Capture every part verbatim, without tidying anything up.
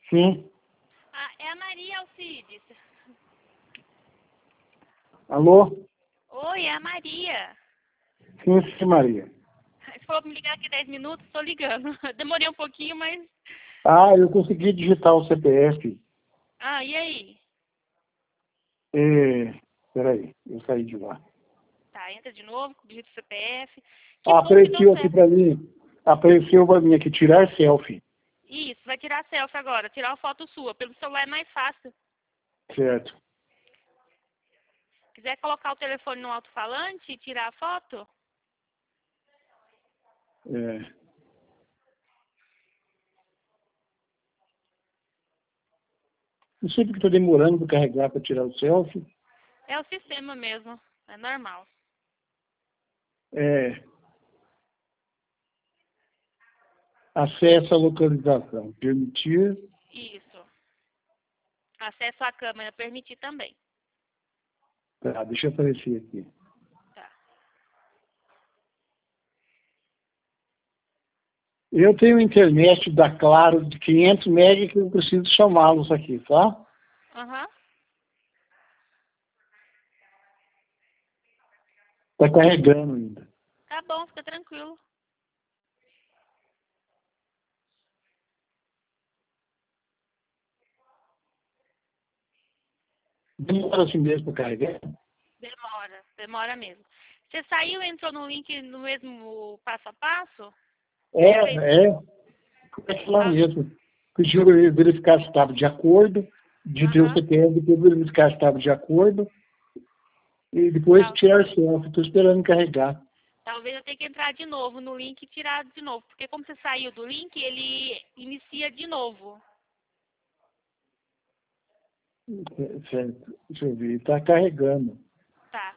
Sim. Ah, é a Maria Alcides. Alô? Oi, é a Maria. Sim, sim, Maria. Você falou pra me ligar aqui dez minutos, estou ligando. Demorei um pouquinho, mas... Ah, eu consegui digitar o C P F. Ah, e aí? É... Peraí, eu saí de lá. Tá, entra de novo, digita o C P F. Que Ah, bom que deu apareceu aqui certo. pra mim. Apareceu pra mim aqui, tirar selfie. Isso, vai tirar selfie agora, tirar uma foto sua. Pelo celular é mais fácil. Certo. Quiser colocar o telefone no alto-falante e tirar a foto? É... Não sei porque está demorando para carregar para tirar o selfie. É o sistema mesmo, é normal. É... Acesso à localização. Permitir. Isso. Acesso à câmera, permitir também. Tá, deixa eu aparecer aqui. Tá. Eu tenho internet da Claro de quinhentos megas que eu preciso chamá-los aqui, tá? Aham. Está carregando ainda. Tá bom, fica tranquilo. Demora assim mesmo para carregar? Demora, demora mesmo. Você saiu e entrou no link no mesmo passo a passo? Ou fez... É, é. Começa lá Ah, mesmo. Pediu para eu verificar se estava de acordo, de ter o aham. C P F, depois verificar se estava de acordo, e depois Tal- tirar selfie. Estou esperando carregar. Talvez eu tenha que entrar de novo no link e tirar de novo. Porque como você saiu do link, ele inicia de novo. É, certo. Deixa eu ver. Está carregando. Tá.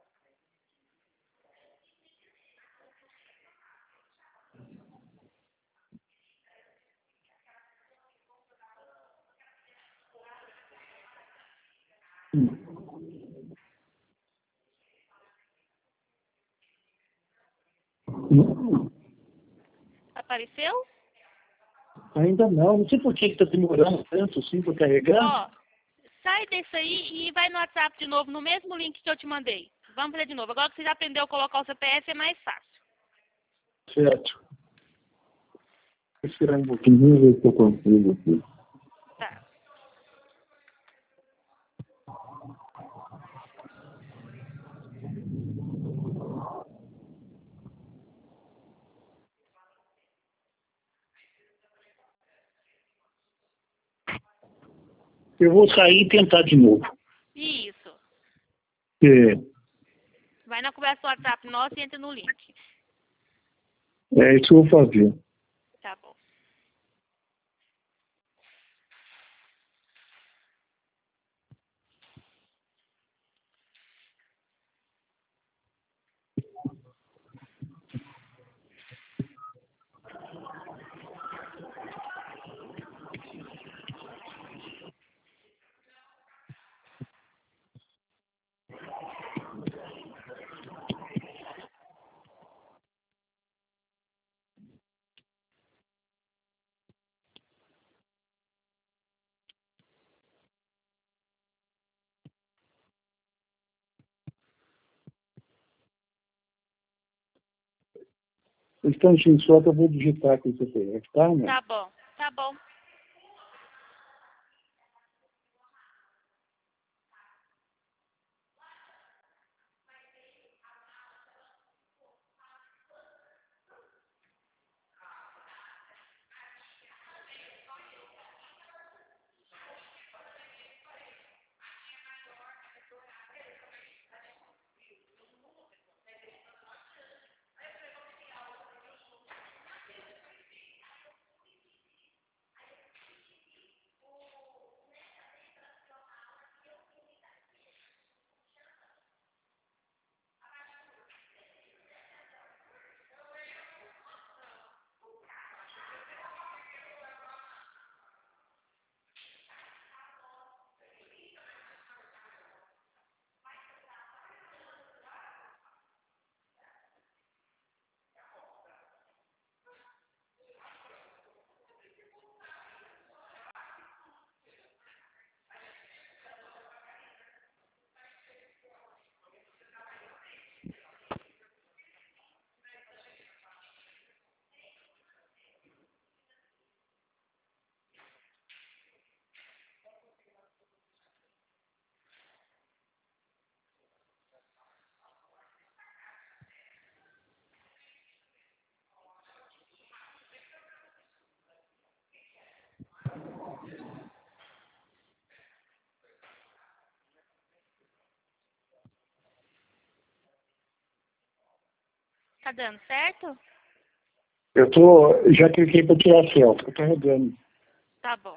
Hum. Apareceu? Ainda não. Não sei por que está demorando tanto assim para carregar. Ó, sai desse aí e vai no WhatsApp de novo, no mesmo link que eu te mandei. Vamos fazer de novo. Agora que você já aprendeu a colocar o C P F, é mais fácil. Certo. Vou esperar um pouquinho, ver se eu consigo aqui. Tá. Eu vou sair e tentar de novo. Isso. É, Vai na conversa do WhatsApp nossa e entra no link. é isso que eu vou fazer. Tá bom. Um instantinho só que eu vou digitar aqui o C P F, tá, né? Tá bom. Tá bom. tá dando certo? Eu tô, já cliquei para tirar selfie, tô carregando. Tá bom.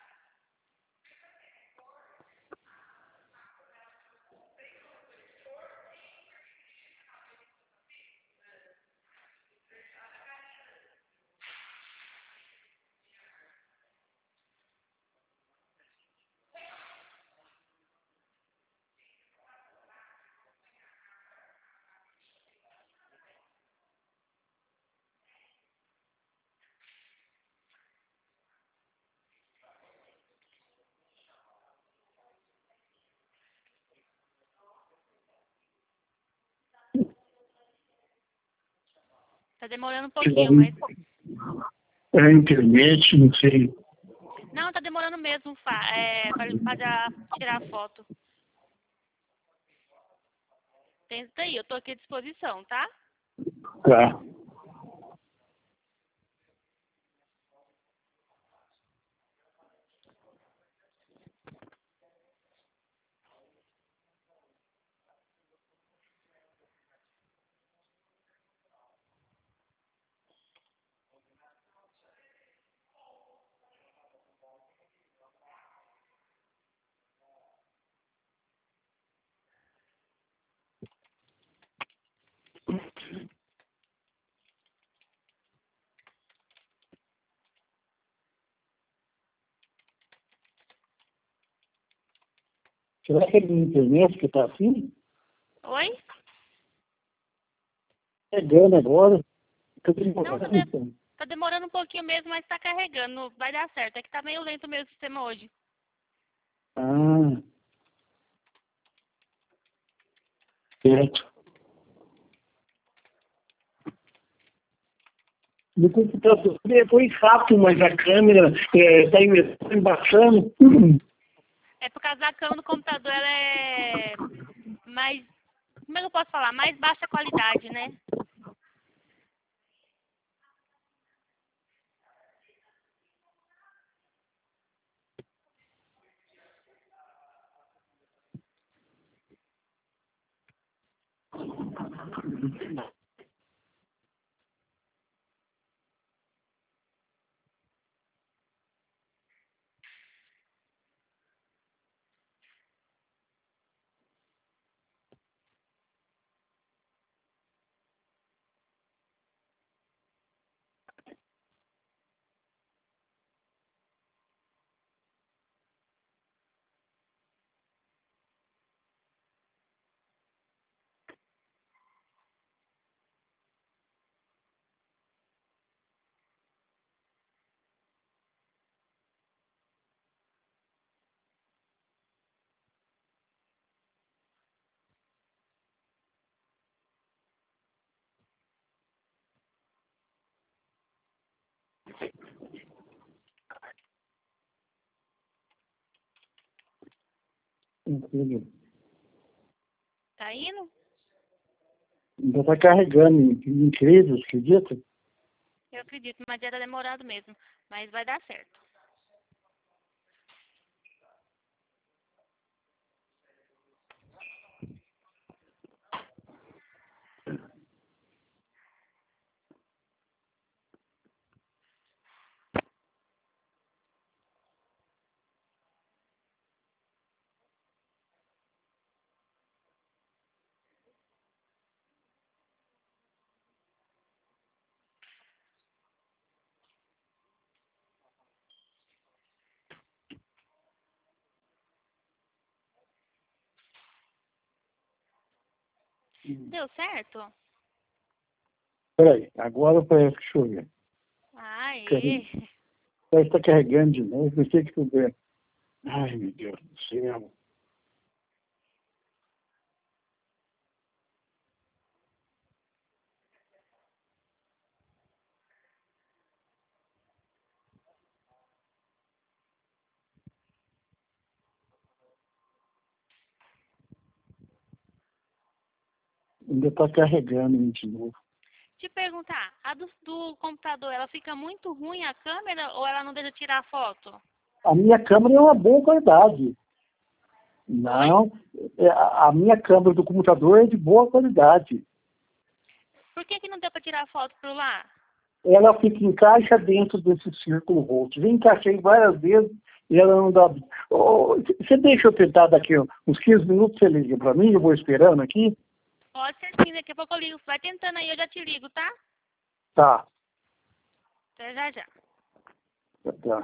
Tá demorando um pouquinho, mas... É a internet, não sei. Não, tá demorando mesmo fa é, para fazer a, tirar a foto. Tenta aí, eu tô aqui à disposição, tá? Tá. Será que é na internet que tá assim? Oi? Pegando agora. Tô Não, tá, demorando, de... então. tá demorando um pouquinho mesmo, mas tá carregando. Vai dar certo. É que tá meio lento o meu sistema hoje. Ah, certo. No computador foi rápido, mas a câmera está é, embaixando. É por causa da câmera do computador, ela é mais... Como é que eu posso falar? Mais baixa qualidade, né? Entendeu? Tá indo? Ainda está carregando. Incrível, acredita? Eu acredito, mas já tá demorado mesmo. Mas vai dar certo. Deu certo? Peraí, agora parece que choveu. Aê! Parece que está carregando de novo. Não sei o que chover. Ai, meu Deus do céu. Ainda está carregando de novo. Te perguntar, a do, do computador, ela fica muito ruim a câmera ou ela não deixa tirar a foto? A minha câmera é uma boa qualidade. Oi? Não, é, a a minha câmera do computador é de boa qualidade. Por que que não deu pra tirar foto por lá? Ela fica encaixa dentro desse círculo roxo. Já encaixei várias vezes e ela não dá... Oh, você deixa eu tentar daqui uns quinze minutos, você liga pra mim, eu vou esperando aqui? Pode ser sim, daqui a pouco eu ligo. Vai tentando aí, eu já te ligo, tá? Tá. Até já já. Tá.